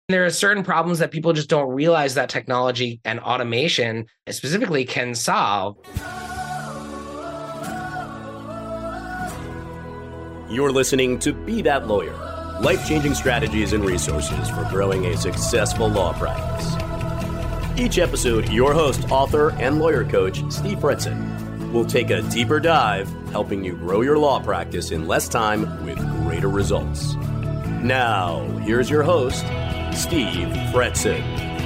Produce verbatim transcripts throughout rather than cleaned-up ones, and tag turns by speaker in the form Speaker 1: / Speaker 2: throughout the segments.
Speaker 1: There are certain problems that people just don't realize that technology and automation specifically can solve.
Speaker 2: You're listening to Be That Lawyer, life-changing strategies and resources for growing a successful law practice. Each episode, your host, author, and lawyer coach, Steve Fretzin, will take a deeper dive, helping you grow your law practice in less time with greater results. Now, here's your host, Steve Fretzin.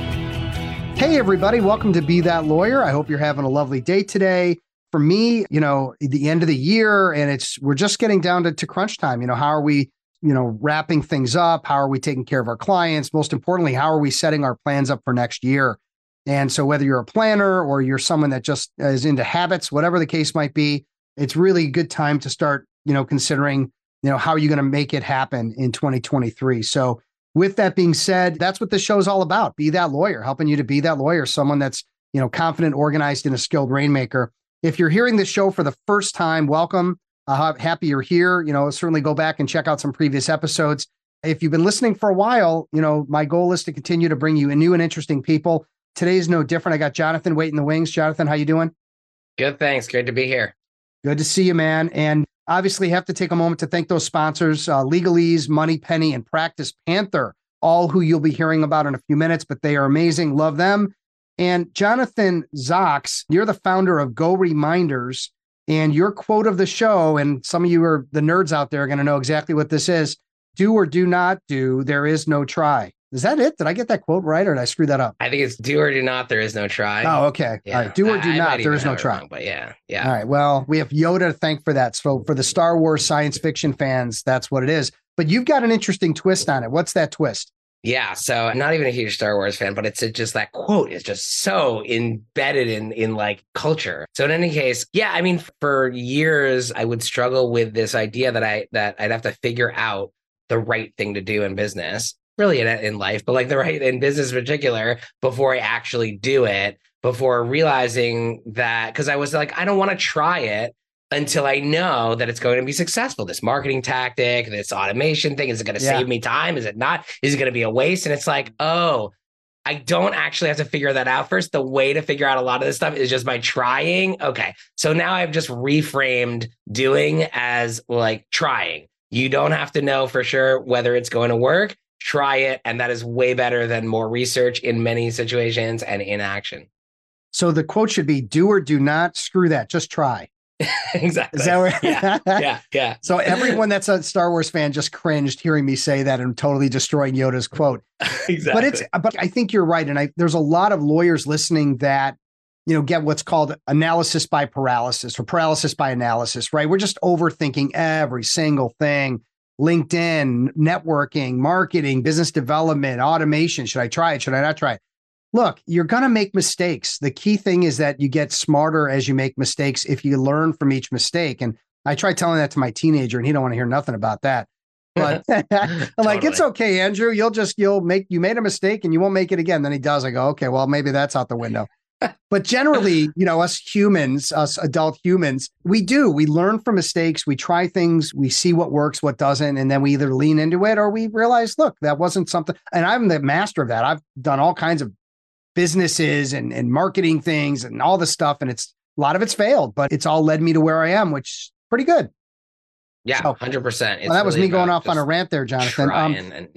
Speaker 3: Hey, everybody. Welcome to Be That Lawyer. I hope you're having a lovely day today. For me, you know, the end of the year, and it's we're just getting down to, to crunch time. You know, how are we, you know, wrapping things up? How are we taking care of our clients? Most importantly, how are we setting our plans up for next year? And so whether you're a planner or you're someone that just is into habits, whatever the case might be, it's really a good time to start, you know, considering, you know, how are you going to make it happen in twenty twenty-three? So with that being said, that's what this show is all about. Be that lawyer, helping you to be that lawyer, someone that's, you know, confident, organized, and a skilled rainmaker. If you're hearing this show for the first time, welcome. Uh, happy you're here. You know, certainly go back and check out some previous episodes. If you've been listening for a while, you know, my goal is to continue to bring you new and interesting people. Today's no different. I got Jonathan waiting in the wings. Jonathan, how you doing?
Speaker 1: Good, thanks. Great to be here.
Speaker 3: Good to see you, man. And obviously have to take a moment to thank those sponsors, uh, Legalese, Moneypenny, and Practice Panther, all who you'll be hearing about in a few minutes, but they are amazing. Love them. And Jonathan Zox, you're the founder of Go Reminders, and your quote of the show, and some of you are the nerds out there are going to know exactly what this is. Do or do not do, there is no try. Is that it? Did I get that quote right, or did I screw that up?
Speaker 1: I think it's do or do not, there is no try.
Speaker 3: Oh, okay.
Speaker 1: Yeah.
Speaker 3: All right. Do or do
Speaker 1: I,
Speaker 3: not,
Speaker 1: I
Speaker 3: there is no try.
Speaker 1: Wrong, but yeah, yeah.
Speaker 3: All right. Well, we have Yoda to thank for that. So for the Star Wars science fiction fans, that's what it is. But you've got an interesting twist on it. What's that twist?
Speaker 1: Yeah, so I'm not even a huge Star Wars fan, but it's just that quote is just so embedded in in like culture. So in any case, yeah, I mean, for years I would struggle with this idea that I that I'd have to figure out the right thing to do in business, really in in life, but like the right in business in particular before I actually do it. Before realizing that, because I was like, I don't want to try it until I know that it's going to be successful. This marketing tactic, this automation thing, is it going to yeah. save me time? Is it not? Is it going to be a waste? And it's like, oh, I don't actually have to figure that out first. The way to figure out a lot of this stuff is just by trying. Okay. So now I've just reframed doing as like trying. You don't have to know for sure whether it's going to work. Try it. And that is way better than more research in many situations and inaction.
Speaker 3: So the quote should be do or do not, screw that, just try.
Speaker 1: Exactly.
Speaker 3: Is that where?
Speaker 1: yeah, yeah, yeah.
Speaker 3: So everyone that's a Star Wars fan just cringed hearing me say that and totally destroying Yoda's quote.
Speaker 1: Exactly.
Speaker 3: But it's, but I think you're right. And I, there's a lot of lawyers listening that, you know, get what's called analysis by paralysis or paralysis by analysis, right? We're just overthinking every single thing. LinkedIn, networking, marketing, business development, automation. Should I try it? Should I not try it? Look, you're going to make mistakes. The key thing is that you get smarter as you make mistakes if you learn from each mistake. And I tried telling that to my teenager and he don't want to hear nothing about that. But I'm totally. Like, it's okay, Andrew. You'll just, you'll make, you made a mistake and you won't make it again. Then he does. I go, okay, well, maybe that's out the window. But generally, you know, us humans, us adult humans, we do, we learn from mistakes. We try things, we see what works, what doesn't. And then we either lean into it or we realize, look, that wasn't something. And I'm the master of that. I've done all kinds of businesses and, and marketing things and all this stuff. And it's a lot of it's failed, but it's all led me to where I am, which is pretty good.
Speaker 1: Yeah, so, one hundred percent.
Speaker 3: Well, that really was me going off on a rant there, Jonathan. Um,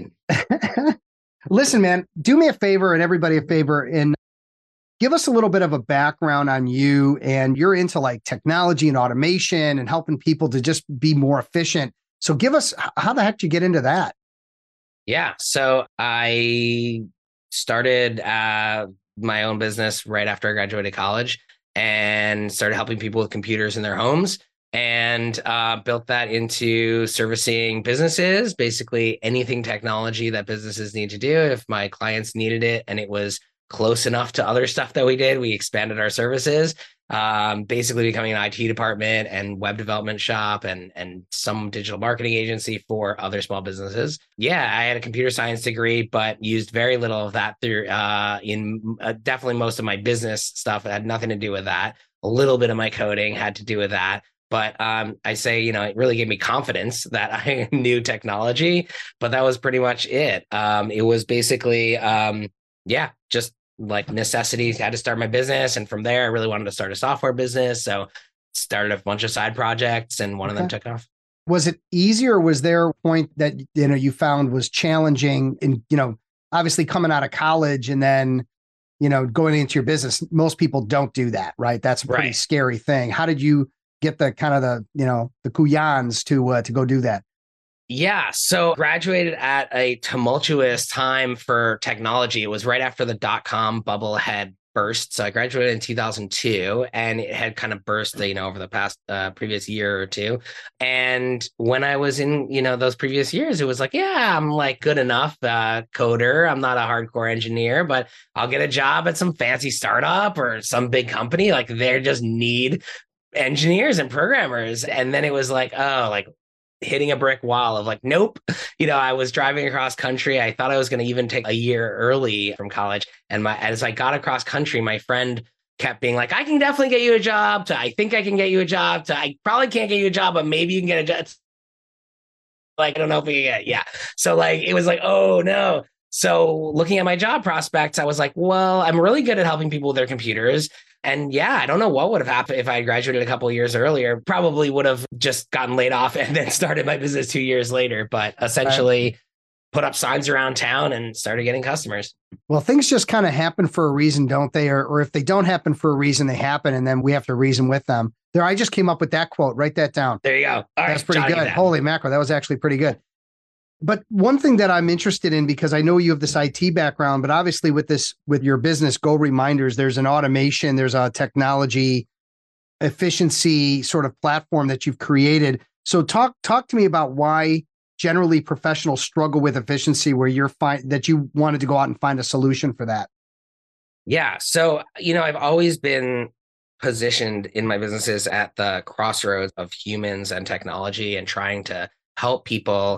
Speaker 1: and...
Speaker 3: Listen, man, do me a favor and everybody a favor and give us a little bit of a background on you. And you're into like technology and automation and helping people to just be more efficient. So give us, how the heck did you get into that?
Speaker 1: Yeah, so I started uh, my own business right after I graduated college and started helping people with computers in their homes and uh, built that into servicing businesses, basically anything technology that businesses need to do. If my clients needed it and it was close enough to other stuff that we did, we expanded our services, um, basically becoming an I T department and web development shop and, and some digital marketing agency for other small businesses. Yeah, I had a computer science degree, but used very little of that through uh, in uh, definitely most of my business stuff. It had nothing to do with that. A little bit of my coding had to do with that. But um, I say, you know, it really gave me confidence that I knew technology, but that was pretty much it. Um, it was basically, um, yeah, just like necessities. Had to start my business. And from there, I really wanted to start a software business. So started a bunch of side projects and one okay. of them took off.
Speaker 3: Was it easier? Was there a point that, you know, you found was challenging in, you know, obviously coming out of college and then, you know, going into your business? Most people don't do that, right? That's a pretty right. scary thing. How did you get the kind of the, you know, the kuyans to, uh, to go do that?
Speaker 1: Yeah. So graduated at a tumultuous time for technology. It was right after the dot-com bubble had burst. So I graduated in two thousand two and it had kind of burst, you know, over the past uh, previous year or two. And when I was in, you know, those previous years, it was like, yeah, I'm like good enough uh, coder. I'm not a hardcore engineer, but I'll get a job at some fancy startup or some big company. Like they just need engineers and programmers. And then it was like, oh, like hitting a brick wall of like, nope. You know, I was driving across country. I thought I was going to even take a year early from college. And my, as I got across country, my friend kept being like, I can definitely get you a job to, I think I can get you a job to, I probably can't get you a job, but maybe you can get a job. It's like, I don't know if we can get, yeah. So like, it was like, oh no. So looking at my job prospects, I was like, well, I'm really good at helping people with their computers. And yeah, I don't know what would have happened if I had graduated a couple of years earlier. Probably would have just gotten laid off and then started my business two years later. But essentially right. put up signs around town and started getting customers.
Speaker 3: Well, things just kind of happen for a reason, don't they? Or, or if they don't happen for a reason, they happen. And then we have to reason with them. There, I just came up with that quote. Write that down.
Speaker 1: There you go. All
Speaker 3: That's
Speaker 1: right,
Speaker 3: pretty
Speaker 1: Johnny
Speaker 3: good.
Speaker 1: that.
Speaker 3: Holy mackerel. That was actually pretty good. But one thing that I'm interested in, because I know you have this I T background, but obviously with this, with your business, Go Reminders, there's an automation, there's a technology efficiency sort of platform that you've created. So talk, talk to me about why generally professionals struggle with efficiency, where you're find that you wanted to go out and find a solution for that.
Speaker 1: Yeah. So, you know, I've always been positioned in my businesses at the crossroads of humans and technology and trying to help people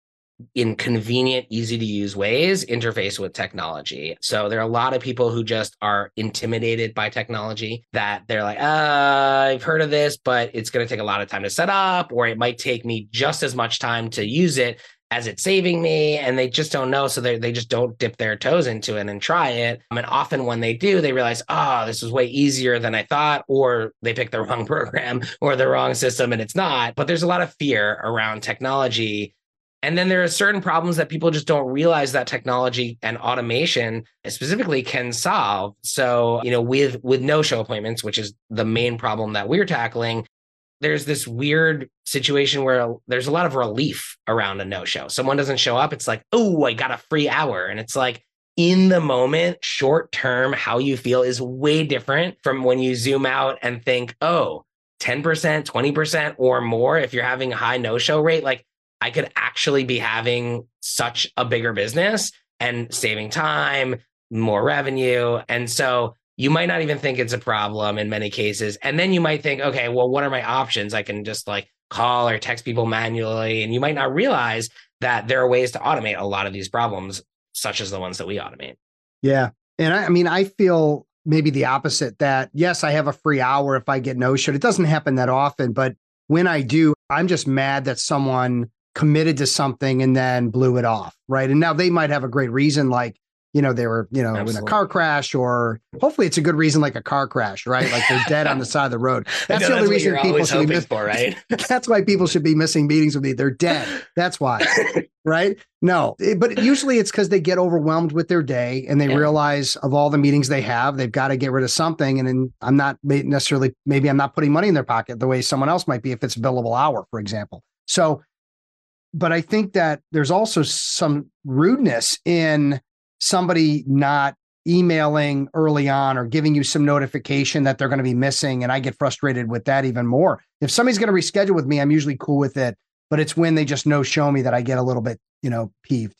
Speaker 1: in convenient, easy to use ways interface with technology. So there are a lot of people who just are intimidated by technology, that they're like, uh, I've heard of this, but it's going to take a lot of time to set up, or it might take me just as much time to use it as it's saving me. And they just don't know. So they they just don't dip their toes into it and try it. And often when they do, they realize, oh, this was way easier than I thought, or they pick the wrong program or the wrong system and it's not. But there's a lot of fear around technology. And then there are certain problems that people just don't realize that technology and automation specifically can solve. So, you know, with with no-show appointments, which is the main problem that we're tackling, there's this weird situation where there's a lot of relief around a no-show. Someone doesn't show up. It's like, oh, I got a free hour. And it's like, in the moment, short term, how you feel is way different from when you zoom out and think, oh, ten percent, twenty percent or more. If you're having a high no-show rate, like, I could actually be having such a bigger business and saving time, more revenue. And so you might not even think it's a problem in many cases. And then you might think, okay, well, what are my options? I can just like call or text people manually. And you might not realize that there are ways to automate a lot of these problems, such as the ones that we automate.
Speaker 3: Yeah. And I, I mean, I feel maybe the opposite, that yes, I have a free hour if I get no-showed. It doesn't happen that often, but when I do, I'm just mad that someone committed to something and then blew it off. Right. And now they might have a great reason, like, you know, they were, you know, Absolutely. in a car crash, or hopefully it's a good reason, like a car crash, right? Like they're dead on the side of the road. That's the only that's reason people should be missing, for, right? That's why people should be missing meetings with me. They're dead. That's why. Right. No, but usually it's because they get overwhelmed with their day and they yeah. realize of all the meetings they have, they've got to get rid of something. And then I'm not necessarily, maybe I'm not putting money in their pocket the way someone else might be if it's a billable hour, for example. So, but I think that there's also some rudeness in somebody not emailing early on or giving you some notification that they're going to be missing. And I get frustrated with that even more. If somebody's going to reschedule with me, I'm usually cool with it, but it's when they just no show me that I get a little bit, you know, peeved.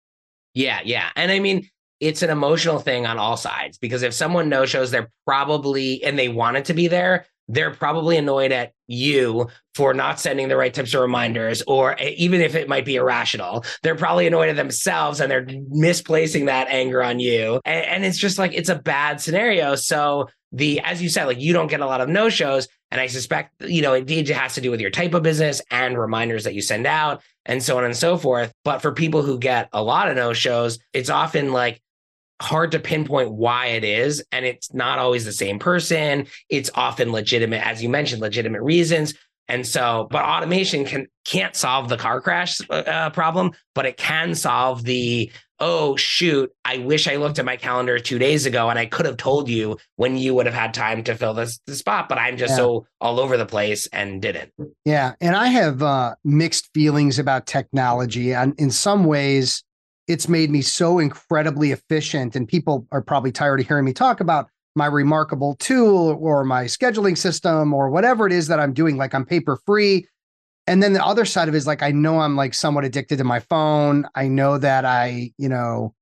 Speaker 1: Yeah. Yeah. And I mean, it's an emotional thing on all sides, because if someone no shows, they're probably, and they wanted to be there, they're probably annoyed at you for not sending the right types of reminders, or even if it might be irrational, they're probably annoyed at themselves and they're misplacing that anger on you. And, and it's just like, it's a bad scenario. So the, as you said, like you don't get a lot of no-shows. And I suspect, you know, indeed it has to do with your type of business and reminders that you send out and so on and so forth. But for people who get a lot of no-shows, it's often like hard to pinpoint why it is. And it's not always the same person. It's often legitimate, as you mentioned, legitimate reasons. And so, but automation can, can't solve the car crash uh, problem, but it can solve the, oh, shoot, I wish I looked at my calendar two days ago and I could have told you when you would have had time to fill this the spot, but I'm just yeah. so all over the place and didn't.
Speaker 3: Yeah. And I have uh, mixed feelings about technology. And in some ways, it's made me so incredibly efficient. And people are probably tired of hearing me talk about my Remarkable tool or my scheduling system or whatever it is that I'm doing, like I'm paper free. And then the other side of it is like, I know I'm like somewhat addicted to my phone. I know that I, you know,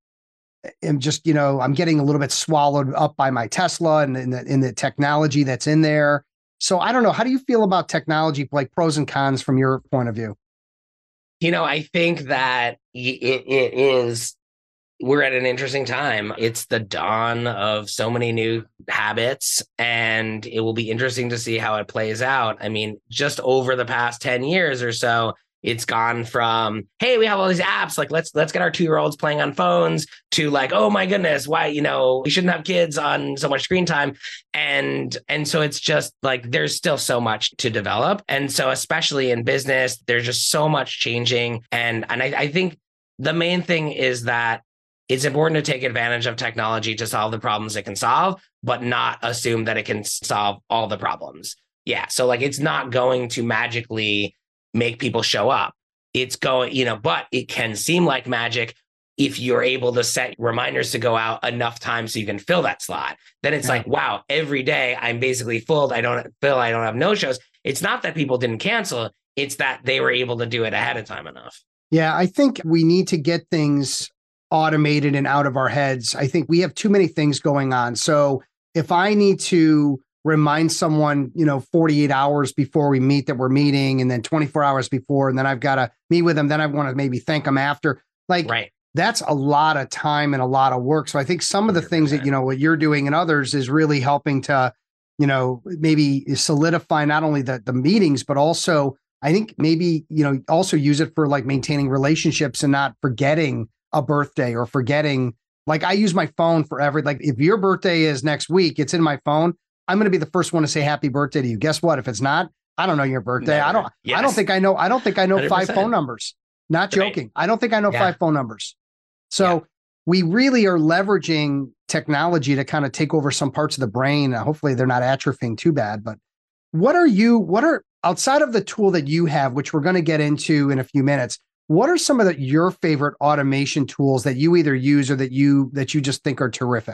Speaker 3: am just, you know, I'm getting a little bit swallowed up by my Tesla and in the, in the technology that's in there. So I don't know. How do you feel about technology, like pros and cons from your point of view?
Speaker 1: You know, I think that it, it is, we're at an interesting time. It's the dawn of so many new habits, and it will be interesting to see how it plays out. I mean, just over the past ten years or so, it's gone from, hey, we have all these apps, like let's let's get our two-year-olds playing on phones, to like, oh my goodness, why, you know, we shouldn't have kids on so much screen time. And and so it's just like there's still so much to develop. And so especially in business, there's just so much changing. And and I, I think the main thing is that it's important to take advantage of technology to solve the problems it can solve, but not assume that it can solve all the problems. Yeah. So like, it's not going to magically make people show up. It's going, you know, but it can seem like magic if you're able to set reminders to go out enough times so you can fill that slot. Then it's yeah. like, wow, every day I'm basically full. I don't fill, I don't have no shows. It's not that people didn't cancel. It's that they were able to do it ahead of time enough.
Speaker 3: Yeah. I think we need to get things automated and out of our heads. I think we have too many things going on. So if I need to remind someone, you know, forty-eight hours before we meet that we're meeting, and then twenty-four hours before, and then I've got to meet with them, then I want to maybe thank them after, like, right. That's a lot of time and a lot of work. So I think some of the one hundred percent things that, you know, what you're doing and others is really helping to, you know, maybe solidify not only the, the meetings, but also I think maybe, you know, also use it for like maintaining relationships and not forgetting a birthday or forgetting, like I use my phone for every, like if your birthday is next week, it's in my phone. I'm going to be the first one to say happy birthday to you. Guess what? If it's not, I don't know your birthday. Never. I don't, yes. I don't think I know. I don't think I know one hundred percent five phone numbers. Not joking. Right. I don't think I know yeah. five phone numbers. So yeah. we really are leveraging technology to kind of take over some parts of the brain. Uh, hopefully they're not atrophying too bad, but what are you, what are outside of the tool that you have, which we're going to get into in a few minutes, what are some of the, your favorite automation tools that you either use or that you that you just think are terrific?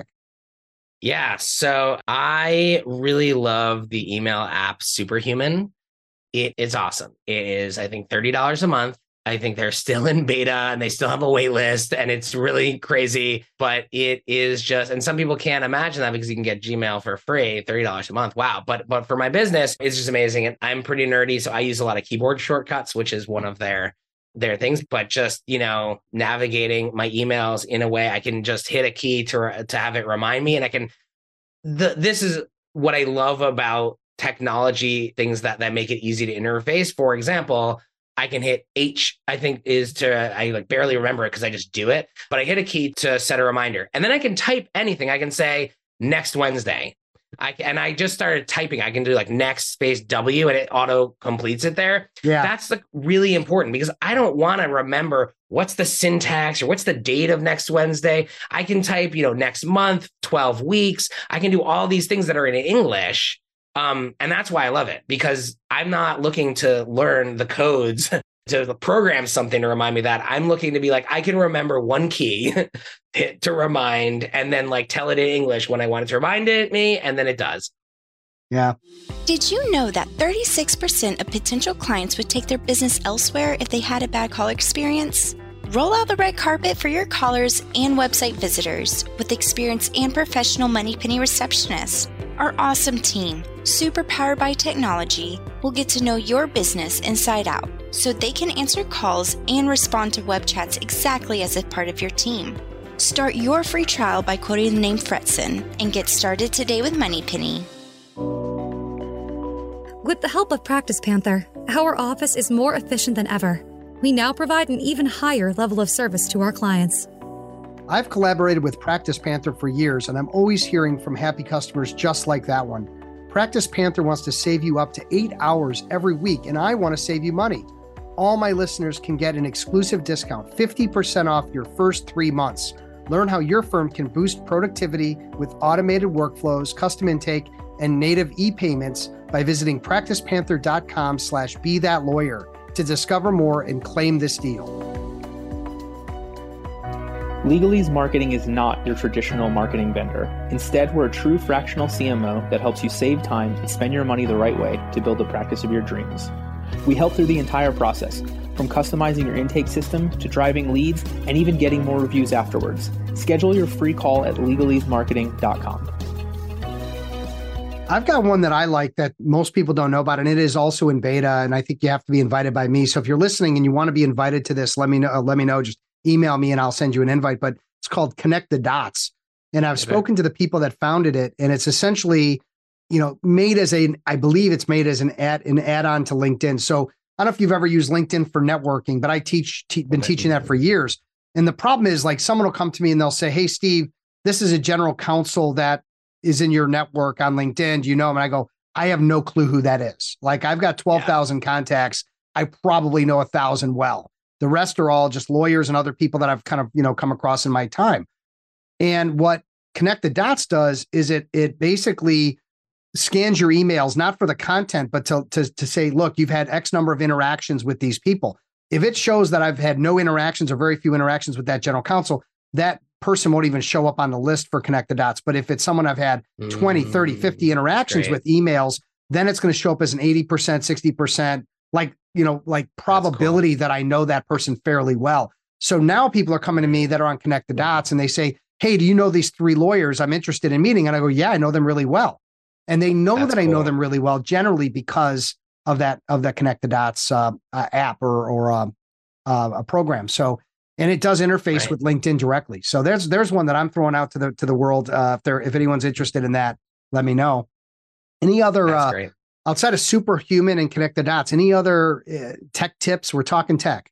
Speaker 1: Yeah, so I really love the email app Superhuman. It is awesome. It is, I think, thirty dollars a month. I think they're still in beta and they still have a wait list, and it's really crazy, but it is just, and some people can't imagine that because you can get Gmail for free, thirty dollars a month. Wow. But but for my business, it's just amazing. And I'm pretty nerdy, so I use a lot of keyboard shortcuts, which is one of their their things, but just, you know, navigating my emails in a way I can just hit a key to to have it remind me. And I can, the, this is what I love about technology, things that, that make it easy to interface. For example, I can hit H, I think is to, I like barely remember it because I just do it, but I hit a key to set a reminder. And then I can type anything. I can say next Wednesday. I and I just started typing. I can do like next space W and it auto completes it there. Yeah. That's like really important because I don't want to remember what's the syntax or what's the date of next Wednesday. I can type, you know, next month, twelve weeks. I can do all these things that are in English. Um, and that's why I love it, because I'm not looking to learn the codes to program something to remind me that. I'm looking to be like, I can remember one key to remind and then like tell it in English when I want it to remind it me, and then it does.
Speaker 3: Yeah.
Speaker 4: Did you know that thirty-six percent of potential clients would take their business elsewhere if they had a bad call experience? Roll out the red carpet for your callers and website visitors with experienced and professional MoneyPenny receptionists. Our awesome team, super powered by technology, will get to know your business inside out so they can answer calls and respond to web chats exactly as a part of your team. Start your free trial by quoting the name Fretzin and get started today with MoneyPenny.
Speaker 5: With the help of Practice Panther, our office is more efficient than ever. We now provide an even higher level of service to our clients.
Speaker 3: I've collaborated with Practice Panther for years, and I'm always hearing from happy customers just like that one. Practice Panther wants to save you up to eight hours every week, and I want to save you money. All my listeners can get an exclusive discount, fifty percent off your first three months. Learn how your firm can boost productivity with automated workflows, custom intake, and native e-payments by visiting practicepanther.com slash be that lawyer to discover more and claim this deal.
Speaker 6: Legalese Marketing is not your traditional marketing vendor. Instead, we're a true fractional C M O that helps you save time and spend your money the right way to build the practice of your dreams. We help through the entire process, from customizing your intake system to driving leads and even getting more reviews afterwards. Schedule your free call at legalese marketing dot com.
Speaker 3: I've got one that I like that most people don't know about, and it is also in beta, and I think you have to be invited by me. So if you're listening and you want to be invited to this, let me know. Uh, let me know. Just email me and I'll send you an invite. But it's called Connect the Dots. And I've okay. spoken to the people that founded it, and it's essentially, you know, made as a, I believe it's made as an ad, an add-on to LinkedIn. So I don't know if you've ever used LinkedIn for networking, but I teach, te- been teaching that for years. And the problem is, like, someone will come to me and they'll say, "Hey, Steve, this is a general counsel that is in your network on LinkedIn. Do you know him?" And I go, "I have no clue who that is. Like, I've got twelve thousand yeah. contacts. I probably know a thousand well. The rest are all just lawyers and other people that I've kind of, you know, come across in my time." And what Connect the Dots does is it, it basically scans your emails, not for the content, but to, to, to say, look, you've had X number of interactions with these people. If it shows that I've had no interactions or very few interactions with that general counsel, that person won't even show up on the list for Connect the Dots. But if it's someone I've had twenty, thirty, fifty interactions Great. with emails, then it's going to show up as an eighty percent, sixty percent, like, you know, like probability cool. that I know that person fairly well. So now people are coming to me that are on Connect the Dots and they say, "Hey, do you know these three lawyers I'm interested in meeting?" And I go, "Yeah, I know them really well." And they know That's that cool. I know them really well, generally because of that, of that Connect the Dots uh, uh, app or, or uh, uh, a program. So, and it does interface right. with LinkedIn directly. So there's, there's one that I'm throwing out to the, to the world. Uh, if there, if anyone's interested in that, let me know. Any other, uh, outside of Superhuman and Connect the Dots, any other uh, tech tips? We're talking tech.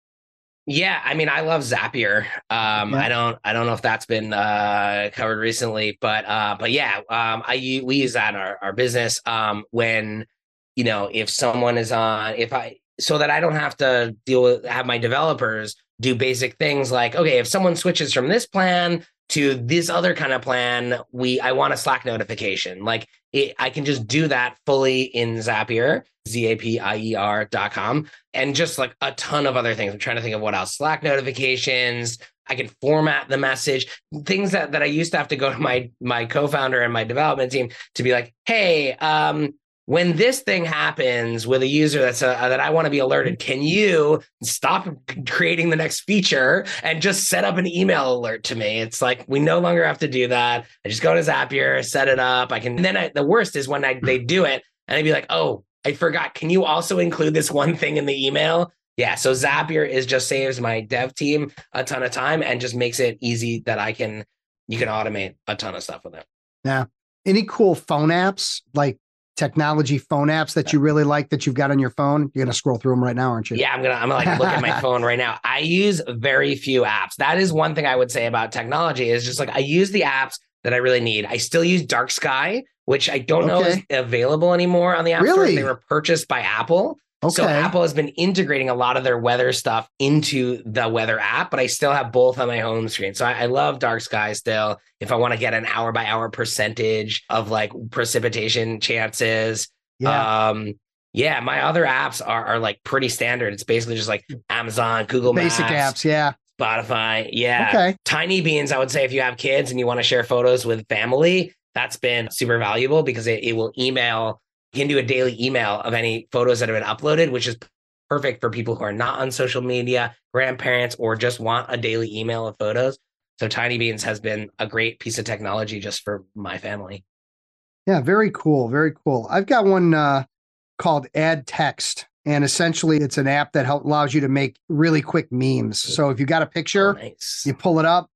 Speaker 1: Yeah, I mean, I love Zapier. Um, yeah. I don't, I don't know if that's been uh, covered recently, but, uh, but yeah, um, I we use that in our, our business um, when, you know, if someone is on, if I, so that I don't have to deal with have my developers do basic things like, okay, if someone switches from this plan to this other kind of plan, we I want a Slack notification. Like it, I can just do that fully in Zapier, Z A P I E R dot com, and just like a ton of other things. I'm trying to think of what else. Slack notifications. I can format the message, things that, that I used to have to go to my, my co-founder and my development team to be like, hey, um, when this thing happens with a user that's a, that I want to be alerted, can you stop creating the next feature and just set up an email alert to me? It's like, we no longer have to do that. I just go to Zapier, set it up. I can, and then I, the worst is when I, they do it and they'd be like, oh, I forgot. Can you also include this one thing in the email? Yeah. So Zapier is just saves my dev team a ton of time and just makes it easy that I can, you can automate a ton of stuff with it.
Speaker 3: Yeah. Any cool phone apps, like technology phone apps that you really like that you've got on your phone? You're going to scroll through them right now, aren't you?
Speaker 1: Yeah, I'm going to, I'm gonna like look at my phone right now. I use very few apps. That is one thing I would say about technology is just like, I use the apps that I really need. I still use Dark Sky, which I don't okay. know is available anymore on the App
Speaker 3: really?
Speaker 1: Store. They were purchased by Apple. Okay. So Apple has been integrating a lot of their weather stuff into the weather app, but I still have both on my home screen. So I, I love Dark Sky still. If I want to get an hour by hour percentage of like precipitation chances. Yeah. Um, yeah. My other apps are, are like pretty standard. It's basically just like Amazon, Google Maps.
Speaker 3: Basic apps. Yeah.
Speaker 1: Spotify. Yeah.
Speaker 3: Okay.
Speaker 1: Tiny Beans, I would say if you have kids and you want to share photos with family, that's been super valuable because it, it will email. You can do a daily email of any photos that have been uploaded, which is perfect for people who are not on social media, grandparents, or just want a daily email of photos. So Tiny Beans has been a great piece of technology just for my family.
Speaker 3: Yeah, very cool. Very cool. I've got one uh, called Add Text. And essentially, it's an app that help, allows you to make really quick memes. So if you got a picture, oh, nice. You pull it up,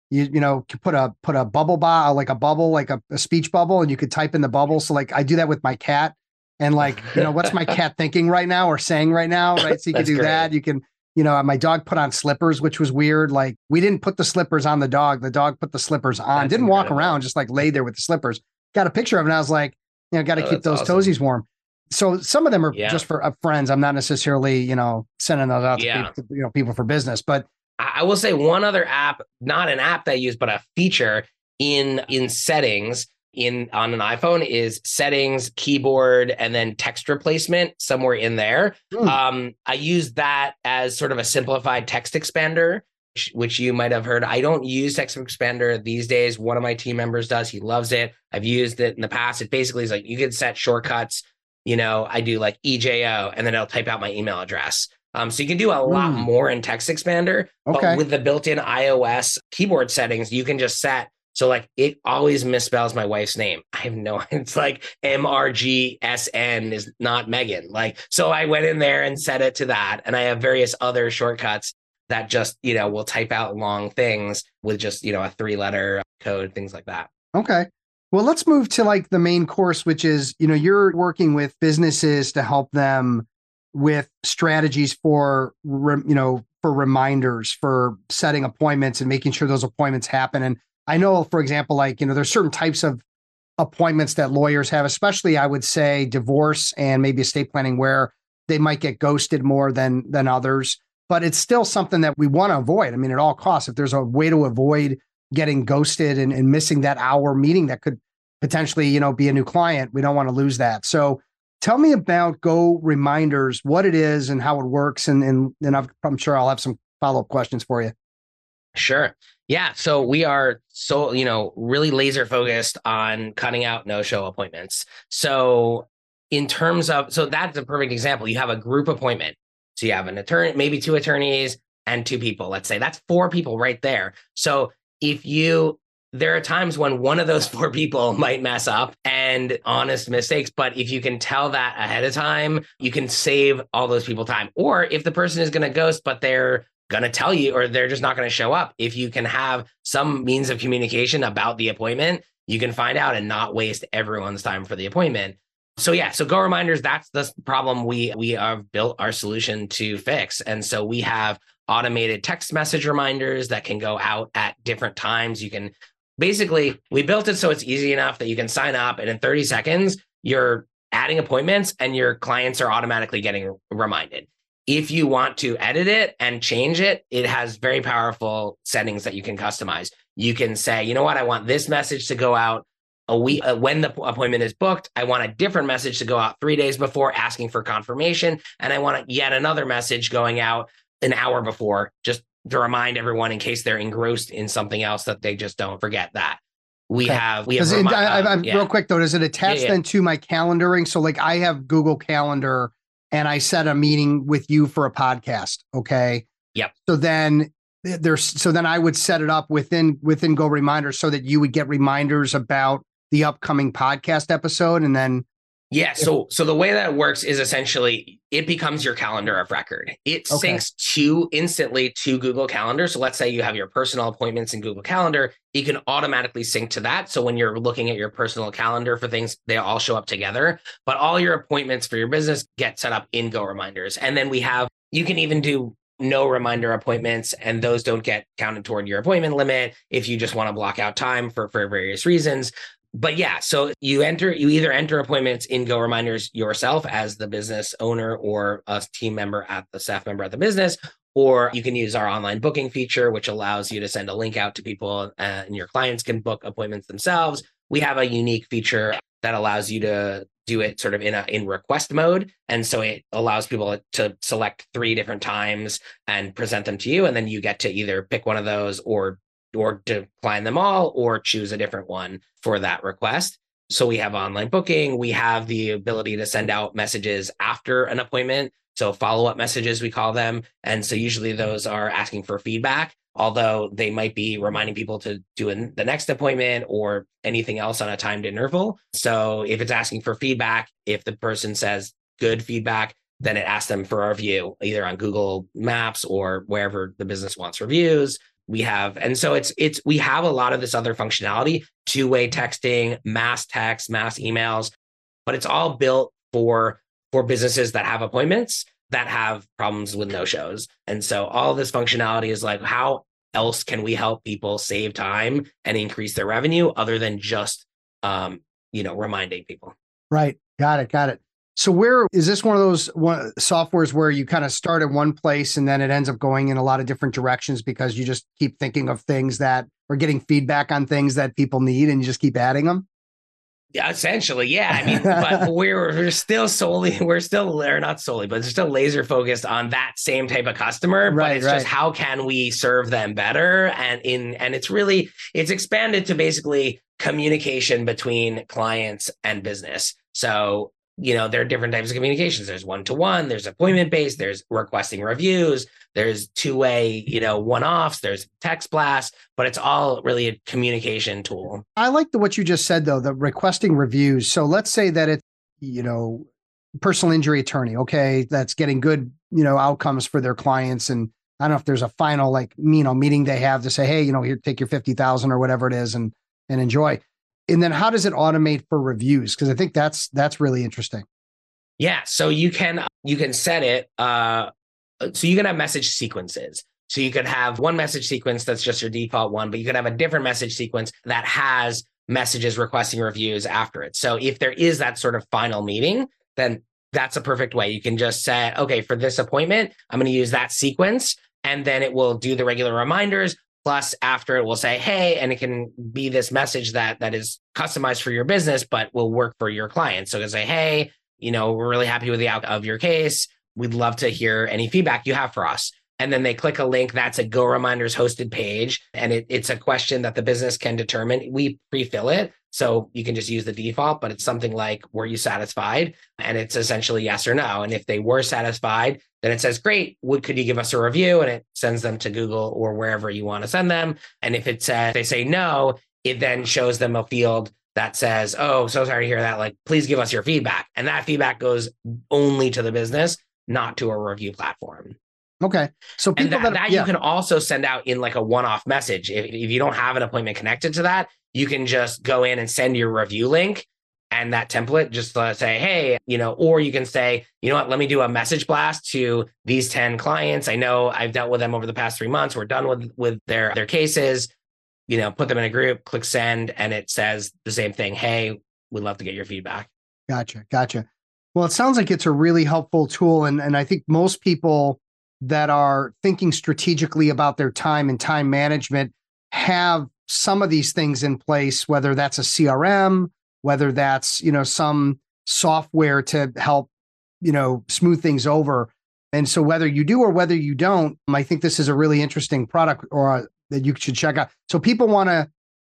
Speaker 3: you you know, put a put a bubble bar, like a bubble, like a, a speech bubble, and you could type in the bubble. So like I do that with my cat, and like, you know, what's my cat thinking right now or saying right now, right? So you can do great. that. You can, you know, my dog put on slippers, which was weird. Like we didn't put the slippers on the dog. The dog put the slippers on, That's didn't incredible. walk around, just like laid there with the slippers. Got a picture of it, and I was like, you know, got to oh, keep those awesome. toesies warm. So some of them are yeah. just for uh, friends. I'm not necessarily, you know, sending those out to, yeah. people, you know, people for business, but
Speaker 1: I will say one other app, not an app that I use, but a feature in, in settings in on an iPhone is settings, keyboard, and then text replacement somewhere in there. Mm. Um, I use that as sort of a simplified text expander, which you might have heard. I don't use text expander these days. One of my team members does. He loves it. I've used it in the past. It basically is like you can set shortcuts. You know, I do like E J O and then it'll type out my email address. Um, so you can do a lot mm. more in Text Expander, okay. but with the built-in iOS keyboard settings, you can just set. So like it always misspells my wife's name. I have no, it's like M R G S N is not Megan. Like, so I went in there and set it to that. And I have various other shortcuts that just, you know, will type out long things with just, you know, a three letter code, things like that.
Speaker 3: Okay. Well, let's move to like the main course, which is, you know, you're working with businesses to help them with strategies for, you know, for reminders, for setting appointments and making sure those appointments happen. And I know, for example, like, you know, there's certain types of appointments that lawyers have, especially I would say divorce and maybe estate planning, where they might get ghosted more than, than others, but it's still something that we want to avoid. I mean, at all costs, if there's a way to avoid getting ghosted and, and missing that hour meeting that could potentially, you know, be a new client, we don't want to lose that. So tell me about Go Reminders, what it is and how it works. And, and, and I'm sure I'll have some follow-up questions for you.
Speaker 1: Sure. Yeah. So we are so, you know, really laser focused on cutting out no-show appointments. So in terms of, so that's a perfect example. You have a group appointment. So you have an attorney, maybe two attorneys and two people, let's say. That's four people right there. So if you, there are times when one of those four people might mess up and honest mistakes, but if you can tell that ahead of time, you can save all those people time. Or if the person is going to ghost, but they're going to tell you, or they're just not going to show up, if you can have some means of communication about the appointment, you can find out and not waste everyone's time for the appointment. So yeah, so Go Reminders, that's the problem we we have built our solution to fix. And so we have automated text message reminders that can go out at different times. You can basically, we built it so it's easy enough that you can sign up and in thirty seconds, you're adding appointments and your clients are automatically getting reminded. If you want to edit it and change it, it has very powerful settings that you can customize. You can say, you know what, I want this message to go out a week uh, when the appointment is booked. I want a different message to go out three days before asking for confirmation. And I want yet another message going out an hour before, just to remind everyone in case they're engrossed in something else that they just don't forget that. We okay. have, we have,
Speaker 3: remi-
Speaker 1: it,
Speaker 3: I, I,
Speaker 1: uh, yeah.
Speaker 3: real quick though, does it attach yeah, yeah. then to my calendaring? So like I have Google Calendar and I set a meeting with you for a podcast. Okay.
Speaker 1: Yep.
Speaker 3: So then there's, so then I would set it up within, within Go Reminders so that you would get reminders about the upcoming podcast episode. And then
Speaker 1: Yeah. So, so the way that works is essentially it becomes your calendar of record. It okay. syncs to instantly to Google Calendar. So let's say you have your personal appointments in Google Calendar, you can automatically sync to that. So when you're looking at your personal calendar for things, they all show up together, but all your appointments for your business get set up in Go Reminders. And then we have, you can even do no reminder appointments, and those don't get counted toward your appointment limit if you just want to block out time for, for various reasons. But yeah, so you enter, you either enter appointments in Go Reminders yourself as the business owner or a team member at the staff member at the business, or you can use our online booking feature, which allows you to send a link out to people uh, and your clients can book appointments themselves. We have a unique feature that allows you to do it sort of in a in request mode. And so it allows people to select three different times and present them to you. And then you get to either pick one of those or or decline them all, or choose a different one for that request. So we have online booking. We have the ability to send out messages after an appointment. So follow-up messages, we call them. And so usually those are asking for feedback, although they might be reminding people to do in the next appointment or anything else on a timed interval. So if it's asking for feedback, if the person says good feedback, then it asks them for a review, either on Google Maps or wherever the business wants reviews. we have, and so it's, it's, we have a lot of this other functionality, two-way texting, mass text, mass emails, but it's all built for, for businesses that have appointments that have problems with no-shows. And so all this functionality is like, how else can we help people save time and increase their revenue other than just, um, you know, reminding people?
Speaker 3: Right. Got it. Got it. So where is this one of those one, softwares where you kind of start at one place and then it ends up going in a lot of different directions because you just keep thinking of things that or getting feedback on things that people need and you just keep adding them?
Speaker 1: Yeah, essentially. Yeah. I mean, but we're, we're still solely, we're still, or not solely, but it's still laser focused on that same type of customer.
Speaker 3: Right,
Speaker 1: but it's
Speaker 3: right.
Speaker 1: just how can we serve them better? And in, and it's really, it's expanded to basically communication between clients and business. So, you know, there are different types of communications. There's one-to-one, there's appointment-based, there's requesting reviews, there's two-way, you know, one-offs, there's text blasts, but it's all really a communication tool.
Speaker 3: I like the, what you just said, though, the requesting reviews. So let's say that it's, you know, personal injury attorney, okay, that's getting good, you know, outcomes for their clients. And I don't know if there's a final, like, you know, meeting they have to say, hey, you know, here, take your fifty thousand or whatever it is and and enjoy. And then how does it automate for reviews? Because I think that's that's really interesting.
Speaker 1: Yeah. So you can you can set it. Uh, so you can have message sequences. So you could have one message sequence that's just your default one, but you could have a different message sequence that has messages requesting reviews after it. So if there is that sort of final meeting, then that's a perfect way. You can just say, okay, for this appointment, I'm going to use that sequence, and then it will do the regular reminders. Plus, after it will say, hey, and it can be this message that that is customized for your business, but will work for your clients. So it can say, hey, you know, we're really happy with the outcome of your case. We'd love to hear any feedback you have for us. And then they click a link. That's a Go Reminders hosted page. And it, it's a question that the business can determine. We pre-fill it. So you can just use the default, but it's something like, were you satisfied? And it's essentially yes or no. And if they were satisfied, then it says, great, would, could you give us a review? And it sends them to Google or wherever you want to send them. And if it says, they say no, it then shows them a field that says, oh, so sorry to hear that. Like, please give us your feedback. And that feedback goes only to the business, not to a review platform.
Speaker 3: Okay. So people
Speaker 1: and that,
Speaker 3: that,
Speaker 1: that
Speaker 3: yeah.
Speaker 1: you can also send out in like a one-off message. If, if you don't have an appointment connected to that, you can just go in and send your review link and that template, just uh, say, hey, you know, or you can say, you know what, let me do a message blast to these ten clients. I know I've dealt with them over the past three months. We're done with, with their, their cases, you know, put them in a group, click send, and it says the same thing. Hey, we'd love to get your feedback.
Speaker 3: Gotcha. Gotcha. Well, it sounds like it's a really helpful tool. And, and I think most people that are thinking strategically about their time and time management have some of these things in place, whether that's a C R M, whether that's, you know, some software to help, you know, smooth things over. And so whether you do or whether you don't, I think this is a really interesting product or a, that you should check out. So people want to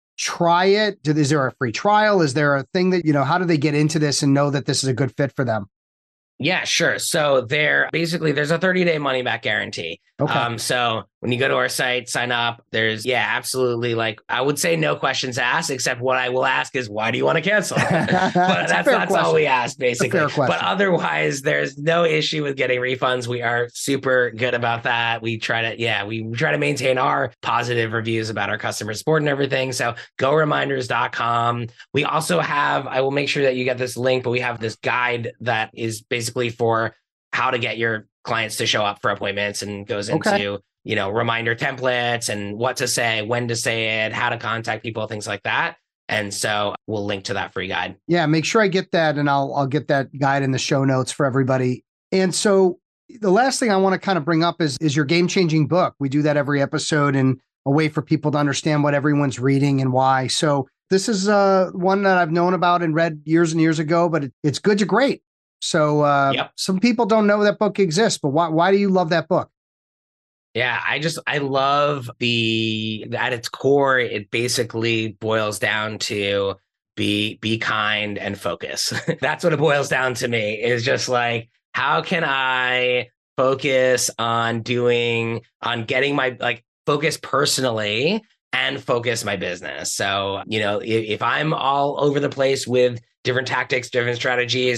Speaker 3: try it. Is there a free trial? Is there a thing that, you know, how do they get into this and know that this is a good fit for them?
Speaker 1: Yeah, sure. So there, basically, there's a thirty day money back guarantee.
Speaker 3: Okay.
Speaker 1: Um, so when you go to our site, sign up, there's, yeah, absolutely. Like, I would say no questions asked, except what I will ask is, why do you want to cancel? But that's, that's, that's all we ask, basically. But otherwise, there's no issue with getting refunds. We are super good about that. We try to, yeah, we try to maintain our positive reviews about our customer support and everything. So go reminders dot com. We also have, I will make sure that you get this link, but we have this guide that is basically for how to get your clients to show up for appointments, and goes into, okay. you know, reminder templates and what to say, when to say it, how to contact people, things like that. And so we'll link to that free guide.
Speaker 3: Yeah, make sure I get that, and I'll I'll get that guide in the show notes for everybody. And so the last thing I want to kind of bring up is is your game-changing book. We do that every episode, and a way for people to understand what everyone's reading and why. So this is uh, one that I've known about and read years and years ago, but it, it's good to great. So uh, yep. Some people don't know that book exists, but why why do you love that book?
Speaker 1: Yeah, I just, I love the, at its core, it basically boils down to be, be kind and focus. That's what it boils down to me, is just like, how can I focus on doing, on getting my, like, focus personally and focus my business. So, you know, if, if I'm all over the place with different tactics, different strategies,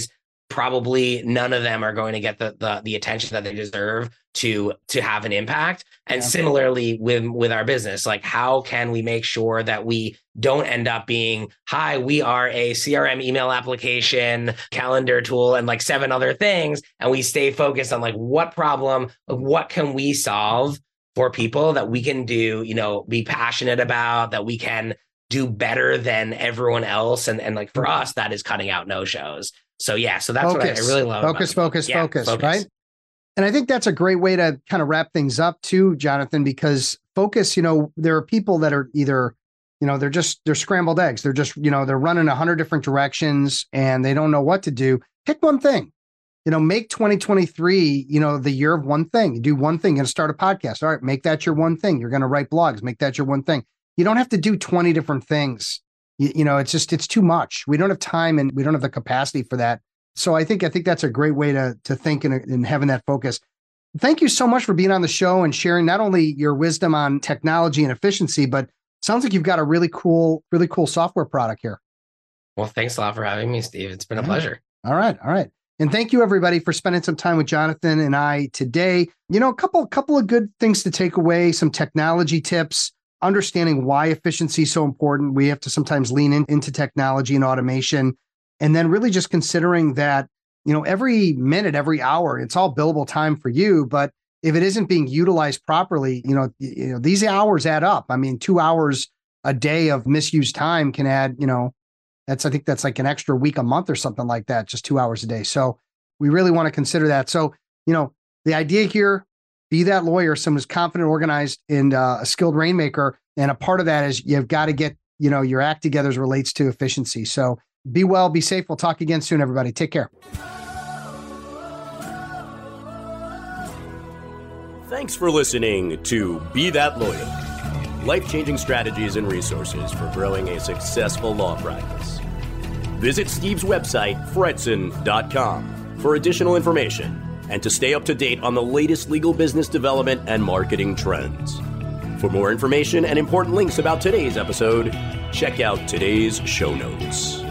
Speaker 1: probably none of them are going to get the the, the attention that they deserve to to have an impact. And yeah. similarly with with our business, like how can we make sure that we don't end up being, hi, we are a C R M email application, calendar tool, and like seven other things, and we stay focused on like what problem, what can we solve for people that we can do, you know, be passionate about, that we can do better than everyone else. And, and like for us, that is cutting out no-shows. So yeah, so that's focus. What I, I really love.
Speaker 3: Focus, focus,
Speaker 1: yeah,
Speaker 3: focus, focus, right? And I think that's a great way to kind of wrap things up too, Jonathan, because focus, you know, there are people that are either, you know, they're just, they're scrambled eggs. They're just, you know, they're running a hundred different directions and they don't know what to do. Pick one thing, you know, make twenty twenty-three, you know, the year of one thing. You do one thing, you're going to start a podcast. All right, make that your one thing. You're going to write blogs, make that your one thing. You don't have to do twenty different things. You, you know, it's just, it's too much. We don't have time and we don't have the capacity for that. So I think, I think that's a great way to, to think and, and having that focus. Thank you so much for being on the show and sharing not only your wisdom on technology and efficiency, but sounds like you've got a really cool, really cool software product here.
Speaker 1: Well, thanks a lot for having me, Steve. It's been a pleasure.
Speaker 3: All right. All right. And thank you everybody for spending some time with Jonathan and I today. You know, a couple, couple of good things to take away, some technology tips, understanding why efficiency is so important. We have to sometimes lean in, into technology and automation. And then really just considering that, you know, every minute, every hour, it's all billable time for you. But if it isn't being utilized properly, you know, you know, these hours add up. I mean, two hours a day of misused time can add, you know, that's, I think that's like an extra week a month or something like that, just two hours a day. So we really want to consider that. So, you know, the idea here, be that lawyer, someone who's confident, organized, and uh, a skilled rainmaker. And a part of that is you've got to get, you know, your act together as relates to efficiency. So be well, be safe. We'll talk again soon, everybody. Take care.
Speaker 2: Thanks for listening to Be That Lawyer. Life-changing strategies and resources for growing a successful law practice. Visit Steve's website, fredson dot com, for additional information and to stay up to date on the latest legal business development and marketing trends. For more information and important links about today's episode, check out today's show notes.